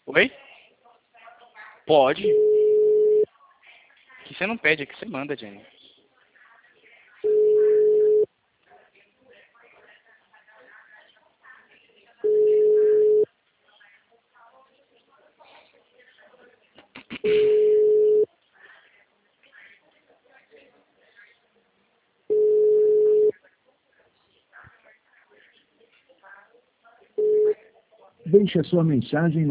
Oi? Pode. Aqui você não pede, aqui você manda, Jenny. Deixe a sua mensagem